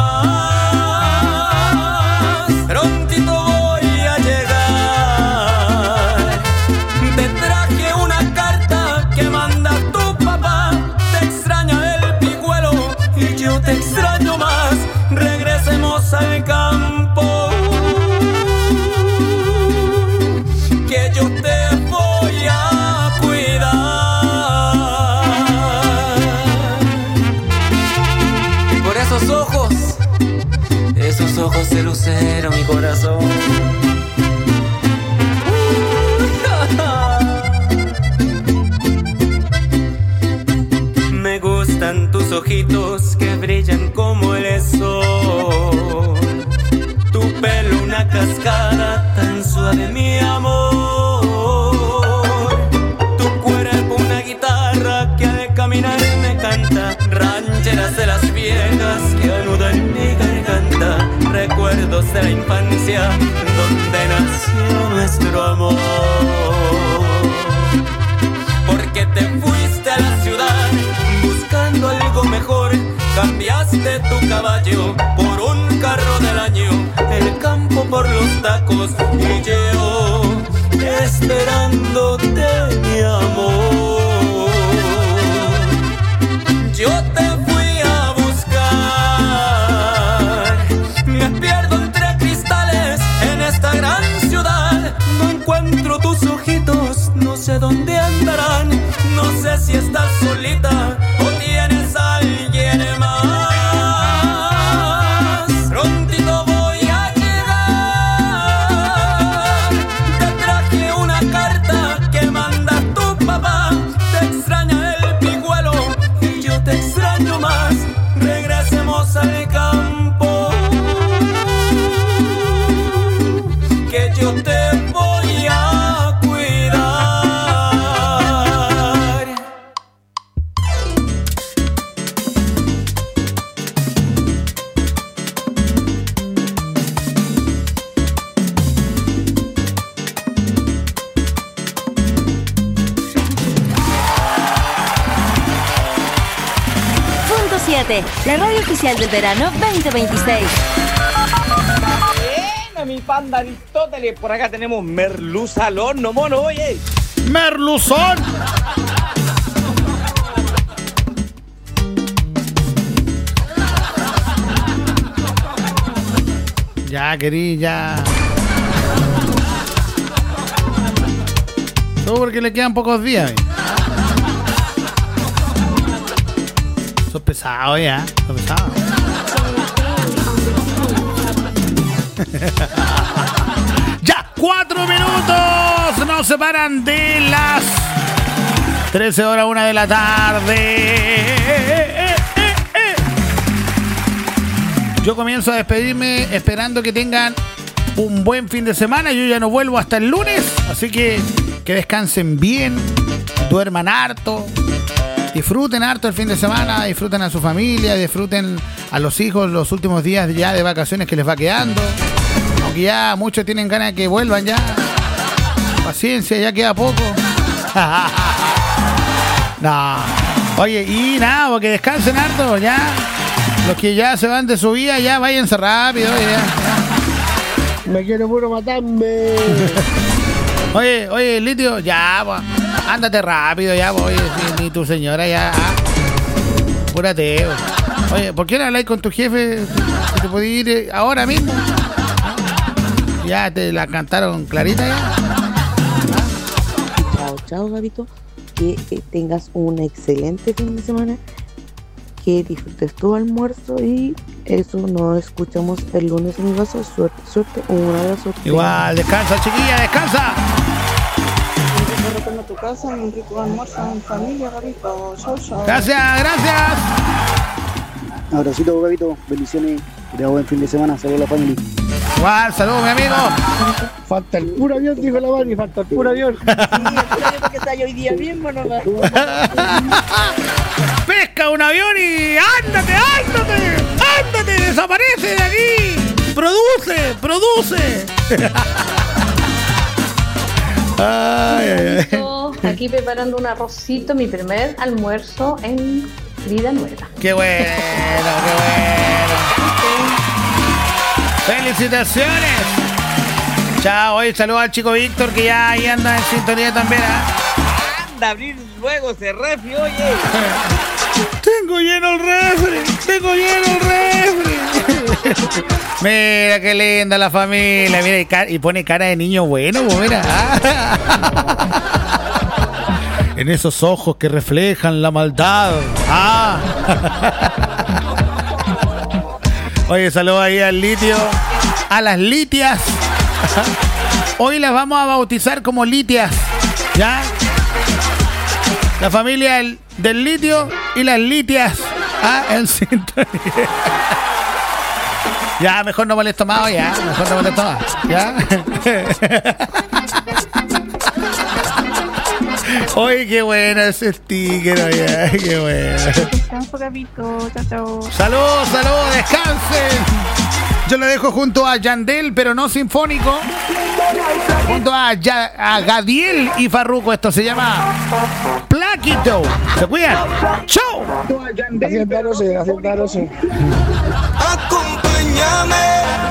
más. Prontito voy a llegar, te traje una carta que manda tu papá, te extraña el pijuelo y yo te extraño más, regresemos al campo, que yo te voy a cuidar. Por esos ojos, esos ojos de lucero, mi corazón. Me gustan tus ojitos que brillan como el sol, tu pelo una cascada tan suave, mi amor, tu cuerpo una guitarra que al caminar me canta, rancheras de las viejas que anudan mi garganta, recuerdos de la infancia donde nació nuestro amor. Porque te fuiste a la ciudad buscando algo mejor, cambiaste tu caballo por un carro del año, el campo por los tacos y yo esperándote, mi amor. Yo te fui a buscar, me pierdo entre cristales en esta gran ciudad, no encuentro tus ojitos, no sé dónde andarán, no sé si estás solita o tienes a alguien más. Prontito voy a llegar, te traje una carta que manda tu papá, te extraña el pijuelo y yo te extraño más, regresemos al campo, que yo te voy a cuidar. Punto siete, la radio oficial del verano veinte veintiséis. Buena, mi panda Aristóteles. Por acá tenemos merluza al horno, mono, oye. ¡Merluzón! Ya, querí, ya. Todo porque le quedan pocos días. ¿eh? Sos pesado ya, sos pesado. Ya, cuatro minutos nos separan de las trece horas, una de la tarde. Eh, eh, eh, eh. Yo comienzo a despedirme esperando que tengan un buen fin de semana. Yo ya no vuelvo hasta el lunes, así que que descansen bien, duerman harto, disfruten harto el fin de semana, disfruten a su familia, disfruten a los hijos los últimos días ya de vacaciones que les va quedando. Aunque ya muchos tienen ganas de que vuelvan ya. Paciencia, ya queda poco. No. Oye, y nada, porque descansen harto ya. Los que ya se van de su vida, ya váyanse rápido. Ya. Me quiero puro matarme. Oye, oye, Litio, ya, pues, ándate rápido, ya, pues, oye, ni, ni tu señora, ya. Ah. Apúrate, pues. Oye, ¿por qué no habláis con tu jefe? Si te podías ir eh, ahora mismo. Ya te la cantaron clarita ya. Chao, chao, Gabito. Que eh, tengas un excelente fin de semana. Que disfrutes tu almuerzo y eso nos escuchamos el lunes, mi vaso. Suerte, suerte. Un abrazo. Igual, descansa, chiquilla, descansa. Un retorno a tu casa, un rico almuerzo en familia, Gabito. Chao, chao. Gracias, gracias. Abracito, Gabito. Bendiciones. De buen fin de semana. Saludos a la familia. Igual, saludos, mi amigo. Falta el puro avión, dijo la Mari. Falta el puro avión. Sí, el puro avión porque está hoy día mismo nomás. Pesca un avión y ándate, ándate, ándate, desaparece de aquí. Produce, produce. Ay, ay, ay. Aquí preparando un arrocito, mi primer almuerzo en vida nueva. Qué bueno, qué bueno. Felicitaciones. Chao, hoy saludo al chico Víctor que ya ahí anda en sintonía también. ¿eh? Anda a abrir luego ese refri, oye. Tengo lleno el refri, tengo lleno el refri. Mira qué linda la familia, mira y, cara, y pone cara de niño bueno, pues mira. En esos ojos que reflejan la maldad. Ah. Oye, saludo ahí al Litio, a las Litias. Hoy las vamos a bautizar como Litias, ¿ya? La familia del, del Litio y las Litias. Ah, en sintonía. Ya, mejor no molesto más, ya. Mejor no molesto más, ¿ya? Oye, qué bueno ese sticker, oye, qué bueno. Descanso, Gabito. Chao, chao. Saludos, saludos, descansen. Yo lo dejo junto a Yandel, pero no sinfónico. Junto a, ya, a Gadiel y Farruko. Esto se llama Plaquito. Se cuidan. ¡Chau! Acompáñame.